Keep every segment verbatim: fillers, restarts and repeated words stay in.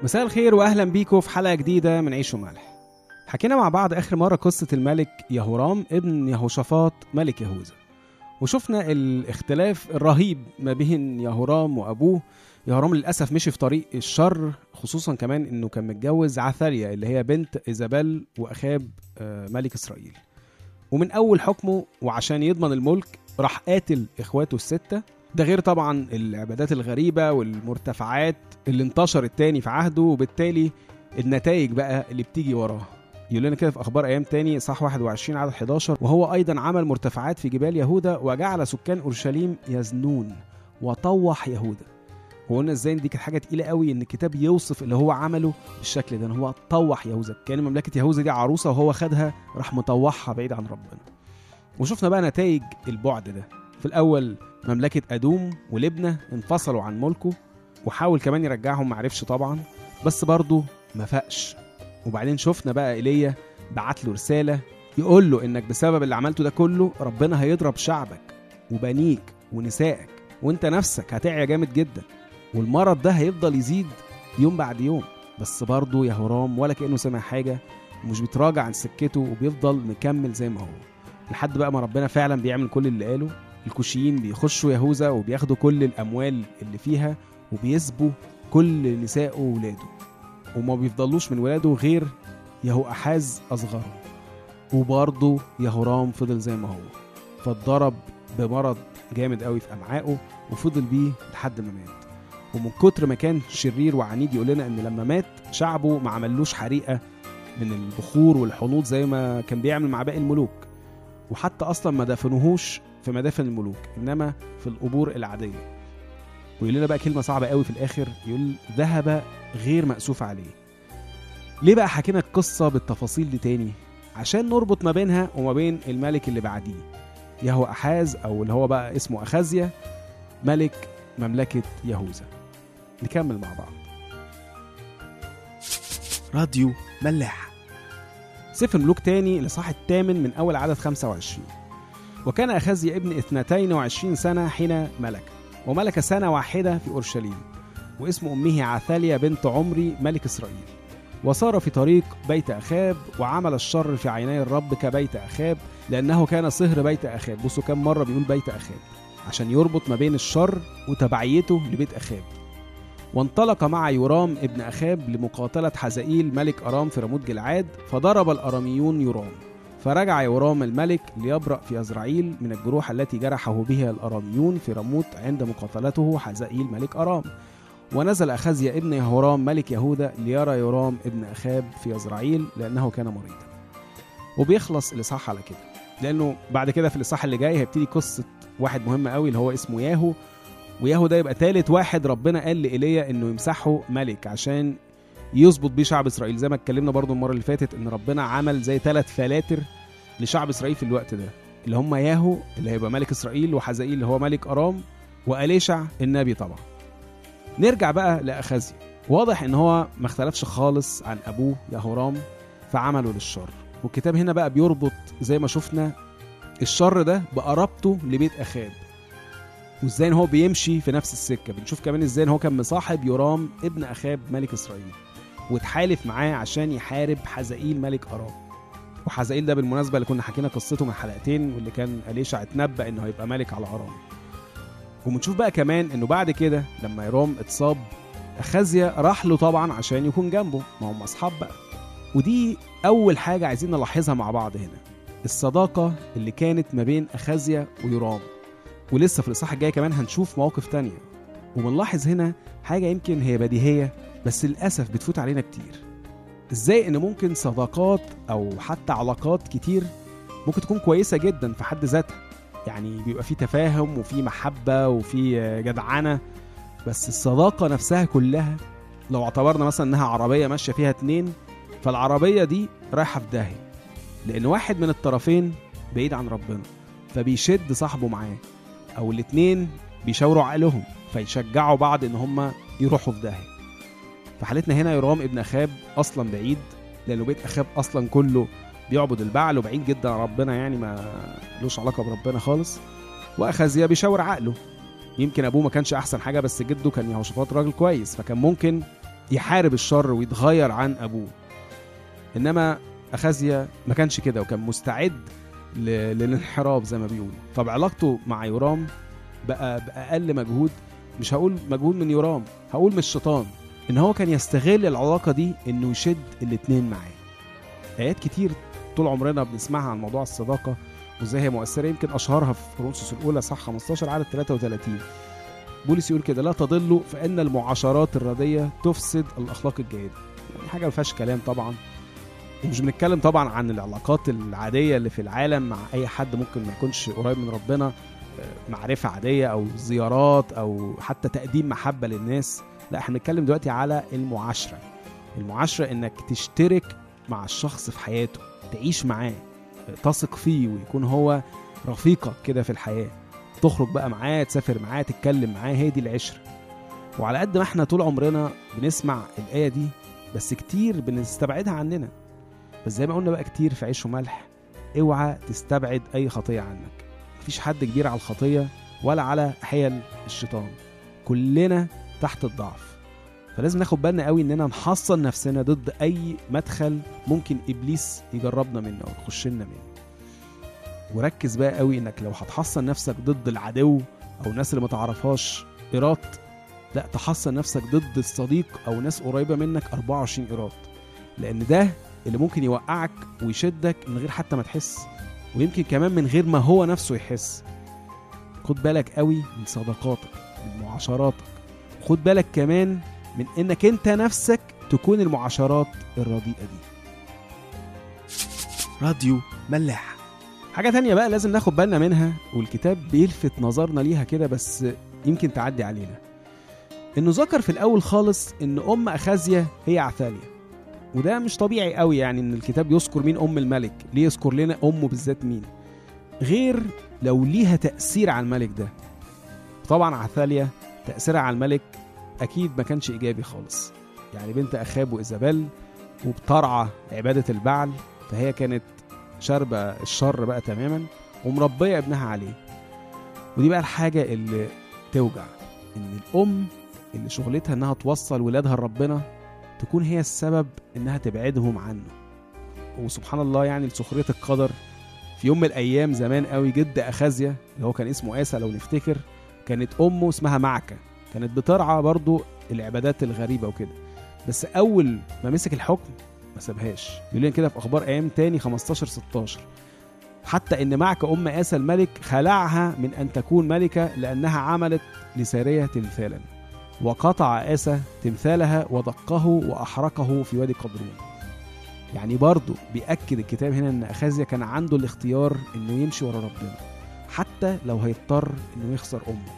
مساء الخير واهلا بيكم في حلقه جديده من عيش وملح. حكينا مع بعض اخر مره قصه الملك يهورام ابن يهوشافاط ملك يهوذا، وشفنا الاختلاف الرهيب ما بين يهورام وابوه. يهورام للاسف مشي في طريق الشر، خصوصا كمان انه كان متجوز عثاليا اللي هي بنت ايزابيل واخاب ملك اسرائيل. ومن اول حكمه وعشان يضمن الملك راح قاتل اخواته السته، ده غير طبعا العبادات الغريبة والمرتفعات اللي انتشرت تاني في عهده، وبالتالي النتائج بقى اللي بتيجي وراه. يقول لنا كده في أخبار أيام تاني صح واحد وعشرين عدد حداشر: وهو أيضا عمل مرتفعات في جبال يهوذا وجعل سكان أورشليم يزنون وطوح يهوذا. وقلنا ازاي دي كانت حاجة تقيلة قوي ان الكتاب يوصف اللي هو عمله بالشكل ده، ان هو طوح يهوذا. كان مملكة يهوذا دي عروسة وهو خدها راح مطوحها بعيد عن ربنا. وشفنا بقى نتائج البعد ده. في الأول مملكة أدوم ولبنة انفصلوا عن ملكه، وحاول كمان يرجعهم معرفش طبعا، بس برضو ما فقش. وبعدين شفنا بقى إيليا بعت له رسالة يقول له إنك بسبب اللي عملته ده كله ربنا هيضرب شعبك وبنيك ونسائك، وانت نفسك هتعيا جامد جدا، والمرض ده هيفضل يزيد يوم بعد يوم. بس برضو يهورام ولا كأنه سمع حاجة، ومش بيتراجع عن سكته وبيفضل مكمل زي ما هو، لحد بقى ما ربنا فعلا بيعمل كل اللي قاله. الكوشيين بيخشوا يهوذا وبياخدوا كل الأموال اللي فيها وبيسبوا كل نسائه وولاده، وما بيفضلوش من ولاده غير يهوأحاز أصغره. وبرضه يهورام فضل زي ما هو، فاتضرب بمرض جامد قوي في أمعائه وفضل بيه لحد ما مات. ومن كتر ما كان شرير وعنيد يقول لنا إن لما مات شعبه ما عملوش حريقة من البخور والحنوط زي ما كان بيعمل مع باقي الملوك، وحتى أصلا ما دفنوهوش في مدافن الملوك إنما في القبور العادية. ويقول لنا بقى كلمة صعبة قوي في الآخر، يقول ذهب غير مأسوف عليه. ليه بقى حكينا القصة بالتفاصيل دي تاني؟ عشان نربط ما بينها وما بين الملك اللي بعديه يهوأحاز، أو اللي هو بقى اسمه أخازيا ملك مملكة يهوذا. نكمل مع بعض. راديو ملاح، سفر ملوك تاني لصح الثامن من أول عدد خمسة وعشرين. وكان أخازيا ابن اثنتين وعشرين سنة حين ملك، وملك سنة واحدة في أورشليم، واسم أمه عثاليا بنت عمري ملك إسرائيل. وصار في طريق بيت أخاب وعمل الشر في عيني الرب كبيت أخاب، لأنه كان صهر بيت أخاب. بصوا كم مرة بيقول بيت أخاب عشان يربط ما بين الشر وتبعيته لبيت أخاب. وانطلق مع يورام ابن أخاب لمقاتلة حزائيل ملك أرام في رموت جلعاد، فضرب الأراميون يورام. فرجع يورام الملك ليبرأ في يزرعيل من الجروح التي جرحه بها الأراميون في رموت عند مقاتلته حزائيل ملك أرام. ونزل أخازيا ابن يهورام ملك يهوذا ليرى يورام ابن أخاب في يزرعيل لأنه كان مريضا. وبيخلص الإصحاح على كده، لأنه بعد كده في الإصحاح اللي جاي هيبتدي قصة واحد مهم قوي اللي هو اسمه ياهو. وياهو ده يبقى ثالث واحد ربنا قال لإيليا إنه يمسحه ملك عشان يظبط بيه شعب إسرائيل. زي ما اتكلمنا برضو المرة اللي فاتت إن ربنا عمل زي ثلاث فلاتر لشعب إسرائيل في الوقت ده، اللي هم ياهو اللي هيبقى ملك إسرائيل، وحزائيل اللي هو ملك أرام، وأليشع النبي طبعا. نرجع بقى لأخازيا. واضح إن هو ما اختلفش خالص عن أبوه يهورام فعمله للشر. والكتاب هنا بقى بيربط زي ما شفنا الشر ده بقرابته لبيت أخاب، وإزاي إن هو بيمشي في نفس السكة. بنشوف كمان إزاي إن هو كان مصاحب يورام ابن أخاب ملك إسرائيل وتحالف معاه عشان يحارب حزائيل ملك أرام. وحزائيل ده بالمناسبة اللي كنا حكينا قصته من حلقتين، واللي كان أليشع اتنبأ إنه هيبقى ملك على أرام. وبنشوف بقى كمان إنه بعد كده لما يورام اتصاب أخازيا راح له طبعا عشان يكون جنبه، ما هم أصحاب بقى. ودي أول حاجة عايزين نلاحظها مع بعض هنا، الصداقة اللي كانت ما بين أخازيا ويورام. ولسه في الإصحاح الجاي كمان هنشوف مواقف تانية. وبنلاحظ هنا حاجة يمكن هي بديهية بس للأسف بتفوت علينا كتير، إزاي إن ممكن صداقات أو حتى علاقات كتير ممكن تكون كويسة جدا في حد ذاتها، يعني بيبقى فيه تفاهم وفيه محبة وفيه جدعنة، بس الصداقة نفسها كلها لو اعتبرنا مثلا إنها عربية ماشية فيها اتنين، فالعربية دي رايحة في داهية لأن واحد من الطرفين بعيد عن ربنا فبيشد صاحبه معاه، أو الاتنين بيشاوروا عقلهم فيشجعوا بعض إن هما يروحوا في داهية. في حالتنا هنا يورام ابن أخاب أصلا بعيد، لأنه بيت أخاب أصلا كله بيعبد البعل وبعيد جدا عن ربنا، يعني ما لوش علاقة بربنا خالص. وأخازيا بيشاور عقله، يمكن أبوه ما كانش أحسن حاجة بس جده كان يهوشافاط راجل كويس، فكان ممكن يحارب الشر ويتغير عن أبوه. إنما أخازيا ما كانش كده، وكان مستعد ل... للانحراف زي ما بيقول. طب علاقته مع يورام بقى بأقل مجهود، مش هقول مجهود من يورام، هقول من الشيطان، إن هو كان يستغل العلاقة دي إنه يشد الاتنين معاه. آيات كتير طول عمرنا بنسمعها عن موضوع الصداقة وإزاي هي مؤثرة، يمكن أشهرها في كورنثوس الأولى صح خمستاشر عدد ثلاثة وثلاثين. بولس يقول كده: لا تضلوا فإن المعاشرات الردية تفسد الأخلاق الجيدة. يعني حاجة ما فيهاش كلام طبعا، ومش بنتكلم طبعا عن العلاقات العادية اللي في العالم مع أي حد ممكن ما يكونش قريب من ربنا، معرفة عادية أو زيارات أو حتى تقديم محبة للناس. لا، احنا بنتكلم دلوقتي على المعاشرة. المعاشرة إنك تشترك مع الشخص في حياته، تعيش معاه، تثق فيه ويكون هو رفيقك كده في الحياة، تخرج بقى معاه، تسافر معاه، تتكلم معاه. هي دي العشرة. وعلى قد ما احنا طول عمرنا بنسمع الآية دي، بس كتير بنستبعدها عننا. بس زي ما قلنا بقى كتير في عيش وملح، اوعى تستبعد أي خطية عنك. مفيش حد كبير على الخطية ولا على حيل الشيطان، كلنا تحت الضعف. فلازم ناخد بالنا قوي اننا نحصن نفسنا ضد اي مدخل ممكن ابليس يجربنا منه او يخش لنا منه. وركز بقى قوي انك لو هتحصن نفسك ضد العدو او الناس اللي ما تعرفهاش قيراط، لا، تحصن نفسك ضد الصديق او ناس قريبه منك أربعة وعشرين قيراط، لان ده اللي ممكن يوقعك ويشدك من غير حتى ما تحس، ويمكن كمان من غير ما هو نفسه يحس. خد بالك قوي من صداقاتك، من معاشراتك. خد بالك كمان من انك انت نفسك تكون المعاشرات الرديئة دي. راديو ملاح. حاجة تانية بقى لازم ناخد بالنا منها، والكتاب بيلفت نظرنا ليها كده بس يمكن تعدي علينا، انه ذكر في الاول خالص ان ام أخازيا هي عثاليا. وده مش طبيعي قوي يعني ان الكتاب يذكر مين ام الملك. ليه يذكر لنا امه بالذات مين؟ غير لو ليها تأثير على الملك ده. طبعا عثاليا تأثيرها على الملك أكيد ما كانش إيجابي خالص. يعني بنت أخاب وإيزابيل وبترعى عبادة البعل، فهي كانت شاربة الشر بقى تماما ومربية ابنها عليه. ودي بقى الحاجة اللي توجع، إن الأم اللي شغلتها إنها توصل ولادها لربنا تكون هي السبب إنها تبعدهم عنه. وسبحان الله يعني لسخرية القدر، في يوم من الأيام زمان قوي جد أخازيا اللي هو كان اسمه آسى لو نفتكر، كانت أمه اسمها معكة، كانت بترعى برضو العبادات الغريبة وكده. بس أول ما مسك الحكم ما سابهاش. يقولين كده في أخبار أيام تاني خمستاشر ستاشر، حتى إن معكة أم آسى الملك خلعها من أن تكون ملكة لأنها عملت لسارية تمثالا، وقطع آسى تمثالها ودقه وأحرقه في وادي قدرون. يعني برضو بيأكد الكتاب هنا أن أخازيا كان عنده الاختيار أنه يمشي ورا ربنا حتى لو هيضطر أنه يخسر أمه.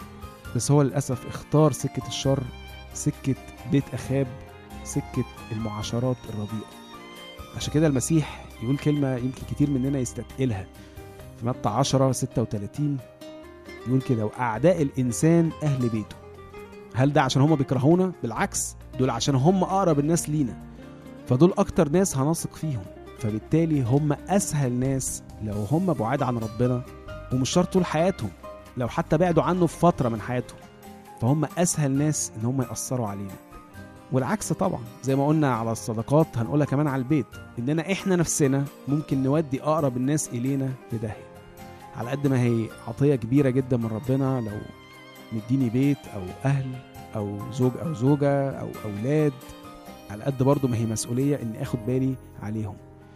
بس هو للأسف اختار سكة الشر، سكة بيت أخاب، سكة المعاشرات الرديئة. عشان كده المسيح يقول كلمة يمكن كتير مننا يستثقلها في متى عشرة ستة وثلاثين، يقول كده: وأعداء الإنسان أهل بيته. هل ده عشان هم بيكرهونا؟ بالعكس، دول عشان هم أقرب الناس لينا، فدول أكتر ناس هنثق فيهم، فبالتالي هم أسهل ناس لو هم بعاد عن ربنا، ومش شرط طول حياتهم، لو حتى بعدوا عنه في فترة من حياتهم، فهم أسهل ناس إن هم يأثروا علينا. والعكس طبعا، زي ما قلنا على الصداقات هنقولها كمان على البيت، إننا إحنا نفسنا ممكن نودي أقرب الناس إلينا في داهية. على قد ما هي عطية كبيرة جدا من ربنا لو مديني بيت أو أهل أو زوج أو زوجة أو أولاد، على قد برضو ما هي مسؤولية إني أخد بالي عليهم،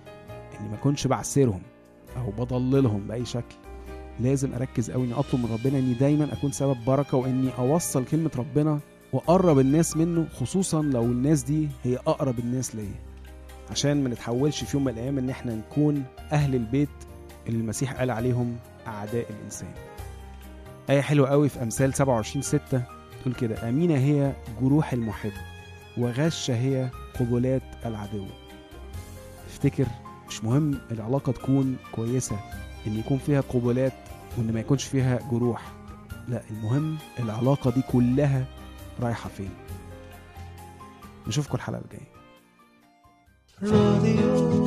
إني ما كنش بعسرهم أو بضللهم بأي شكل. لازم أركز قوي إني أطلب من ربنا إني دايما أكون سبب بركة، وإني أوصل كلمة ربنا وأقرب الناس منه، خصوصا لو الناس دي هي أقرب الناس ليا، عشان ما نتحولش في يوم من الأيام إن إحنا نكون أهل البيت اللي المسيح قال عليهم أعداء الإنسان. آية حلوة قوي في أمثال سبعة وعشرين ستة تقول كده: أمينة هي جروح المحب، وغشة هي قبلات العدو. افتكر، مش مهم العلاقة تكون كويسة إن يكون فيها قبلات وإن ما يكونش فيها جروح، لا، المهم العلاقة دي كلها رايحة فين. نشوفكم الحلقة الجاية.